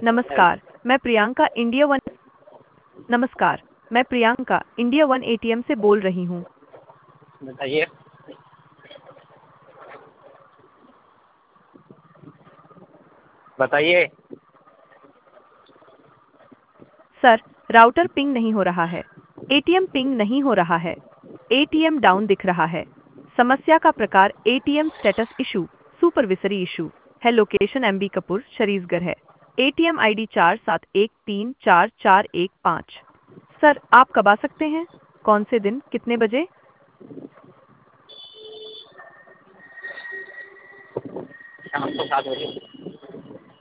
नमस्कार, मैं Priyanka India one नमस्कार, मैं प्रियंका इंडिया वन एटीएम से बोल रही हूँ। बताइए। बताइए। सर, राउटर पिंग नहीं हो रहा है। एटीएम पिंग नहीं हो रहा है। एटीएम डाउन दिख रहा है। समस्या का प्रकार ATM status issue, supervisory issue है। लोकेशन एमबी कपूर, शरीसगढ़ है। ATM ID 47134415। सर, आप कब आ सकते हैं? कौन से दिन, कितने बजे? शाम को 7 बजे।